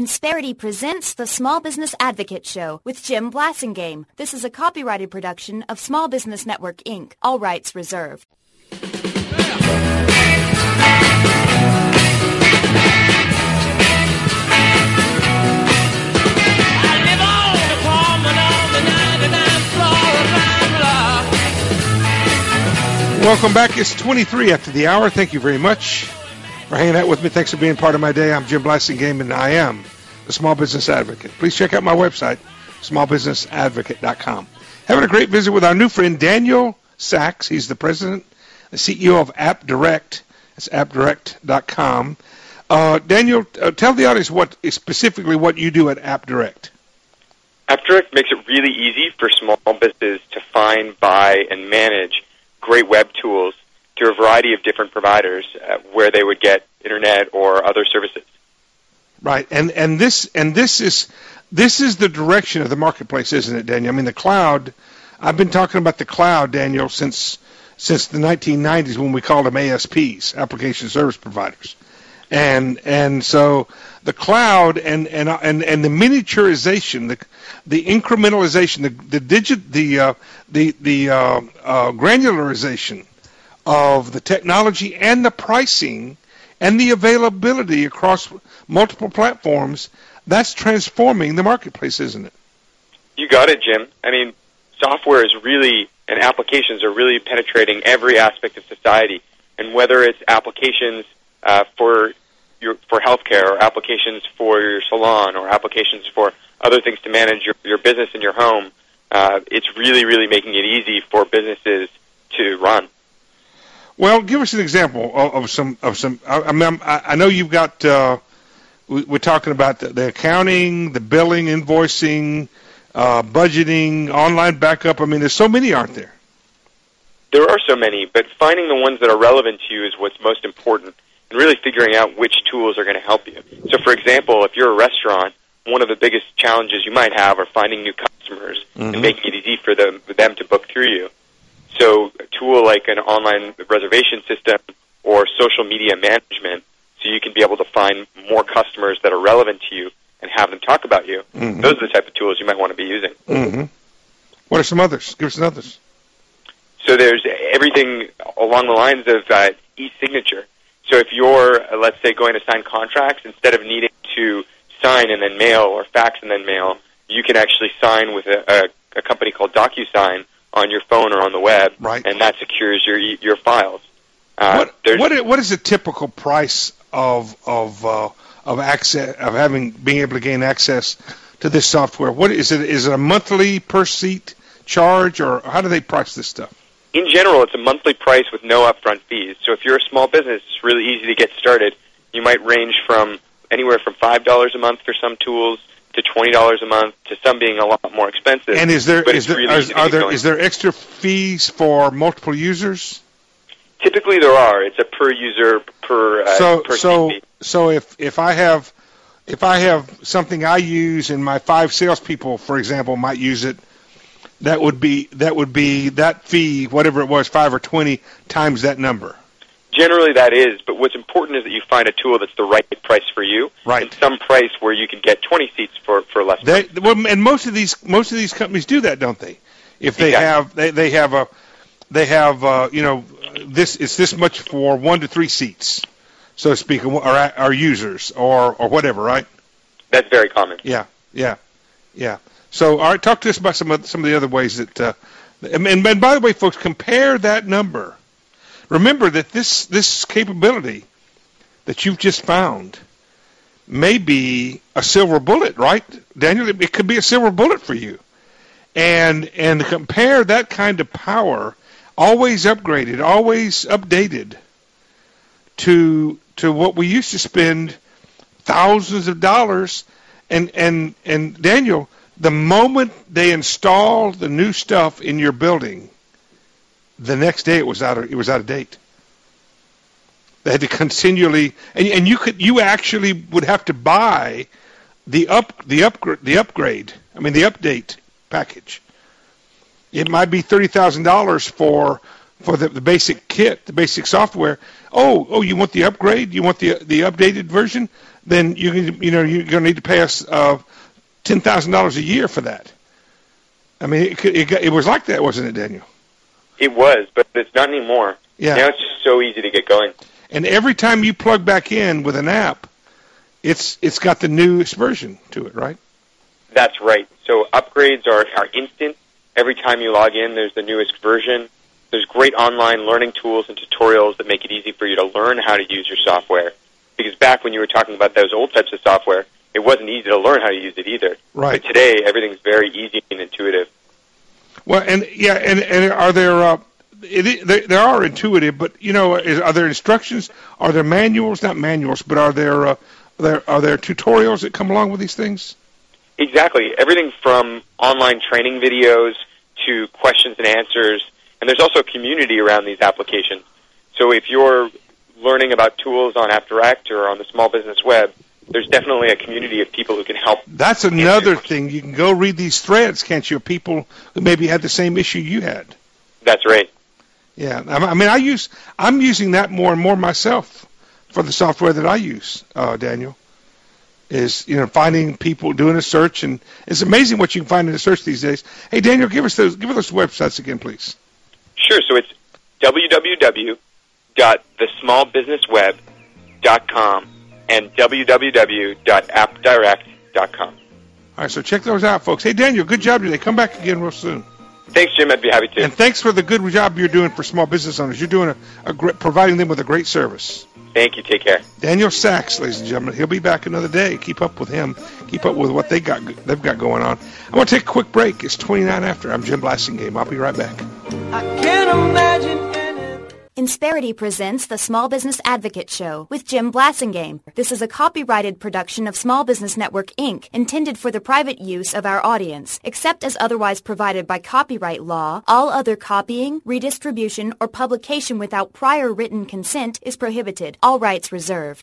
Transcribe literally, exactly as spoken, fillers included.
Insperity presents the Small Business Advocate Show with Jim Blasingame. This is a copyrighted production of Small Business Network, Incorporated. All rights reserved. Welcome back. It's twenty-three after the hour. Thank you very much for hanging out with me. Thanks for being part of my day. I'm Jim Blasingame, and I am the Small Business Advocate. Please check out my website, small business advocate dot com. Having a great visit with our new friend, Daniel Sachs. He's the president, the C E O of AppDirect. That's app direct dot com. Uh, Daniel, uh, tell the audience what specifically what you do at AppDirect. AppDirect makes it really easy for small businesses to find, buy, and manage great web tools through a variety of different providers uh, where they would get internet or other services. Right, and and this and this is this is the direction of the marketplace, isn't it, Daniel? I mean, the cloud. I've been talking about the cloud, Daniel, since since the nineteen nineties when we called them A S Ps, application service providers, and and so the cloud and and and, and the miniaturization, the the incrementalization, the the digit, the uh, the the uh, uh, granularization of the technology and the pricing and the availability across multiple platforms, that's transforming the marketplace, isn't it? You got it, Jim. I mean, software is really, and applications are really penetrating every aspect of society. And whether it's applications uh, for your for healthcare, or applications for your salon, or applications for other things to manage your, your business in your home, uh, it's really, really making it easy for businesses to run. Well, give us an example of, of some of some. I, I, mean, I know you've got. Uh, we, we're talking about the, the accounting, the billing, invoicing, uh, budgeting, online backup. I mean, there's so many, aren't there? There are so many, but finding the ones that are relevant to you is what's most important, and really figuring out which tools are going to help you. So, for example, if you're a restaurant, one of the biggest challenges you might have are finding new customers mm-hmm. and making it easy for them for them to book through you. So a tool like an online reservation system or social media management, so you can be able to find more customers that are relevant to you and have them talk about you. Mm-hmm. Those are the type of tools you might want to be using. Mm-hmm. What are some others? Give us some others. So there's everything along the lines of uh, e-signature. So if you're, uh, let's say, going to sign contracts, instead of needing to sign and then mail or fax and then mail, you can actually sign with a, a, a company called DocuSign on your phone or on the web, right. and that secures your your files. Uh, what, what what is the typical price of of uh, of access of having being able to gain access to this software? What is it? Is it a monthly per seat charge, or how do they price this stuff? In general, it's a monthly price with no upfront fees. So if you're a small business, it's really easy to get started. You might range from anywhere from five dollars a month for some tools to twenty dollars a month, to some being a lot more expensive. And is there is there really are, are there is there extra fees for multiple users? Typically, there are. It's a per user per uh, so per so fee. so if if I have if I have something I use and my five salespeople, for example, might use it, that would be that would be that fee, whatever it was, five or twenty times that number. Generally, that is, but what's important is that you find a tool that's the right price for you, right. and some price where you can get twenty seats for, for less. They, well, and most of these most of these companies do that, don't they? If they exactly. have they, they have a they have uh, you know this it's this much for one to three seats, so to speak, or our users or or whatever, right? That's very common. Yeah, yeah, yeah. So, all right, talk to us about some of some of the other ways that. Uh, and, and by the way, folks, compare that number. Remember that this this capability that you've just found may be a silver bullet, right, Daniel? It, it could be a silver bullet for you. And and compare that kind of power, always upgraded, always updated, to to what we used to spend thousands of dollars. And and and Daniel, the moment they installed the new stuff in your building, the next day it was out of it was out of date. They had to continually, and, and you could you actually would have to buy the up the upgrade the upgrade. I mean the update package. It might be thirty thousand dollars for for the, the basic kit, the basic software. Oh oh, you want the upgrade? You want the the updated version? then you can, you know, you're going to need to pay us uh, ten thousand dollars a year for that. I mean, it, it, it was like that, wasn't it, Daniel? It was, but it's not anymore. Yeah. Now it's just so easy to get going. And every time you plug back in with an app, it's it's got the newest version to it, right? That's right. So upgrades are, are instant. Every time you log in, there's the newest version. There's great online learning tools and tutorials that make it easy for you to learn how to use your software. Because back when you were talking about those old types of software, it wasn't easy to learn how to use it either. Right. But today, everything's very easy and intuitive. Well, and yeah, and, and are there uh, it, they, they are intuitive, but you know, is, are there instructions? Are there manuals? Not manuals, but are there uh, there are there tutorials that come along with these things? Exactly. Everything from online training videos to questions and answers, and there's also a community around these applications. So if you're learning about tools on AppDirect or on the Small Business Web, there's definitely a community of people who can help. That's another thing. You can go read these threads, can't you, of people who maybe had the same issue you had. That's right. Yeah. I mean, I use, I'm using that more and more myself for the software that I use, uh, Daniel, is, you know, finding people, doing a search, and it's amazing what you can find in a search these days. Hey, Daniel, give us those, give us those websites again, please. Sure. So it's w w w dot the small business web dot com and w w w dot app direct dot com. All right, so check those out, folks. Hey, Daniel, good job today. Come back again real soon. Thanks, Jim. I'd be happy to. And thanks for the good job you're doing for small business owners. You're doing a, a great, providing them with a great service. Thank you. Take care. Daniel Sachs, ladies and gentlemen. He'll be back another day. Keep up with him. Keep up with what they got, they've got going on. I'm going to take a quick break. It's twenty-nine after. I'm Jim Blasingame. I'll be right back. I can't imagine any... Insperity presents the Small Business Advocate Show with Jim Blasingame. This is a copyrighted production of Small Business Network, Incorporated, intended for the private use of our audience. Except as otherwise provided by copyright law, all other copying, redistribution, or publication without prior written consent is prohibited. All rights reserved.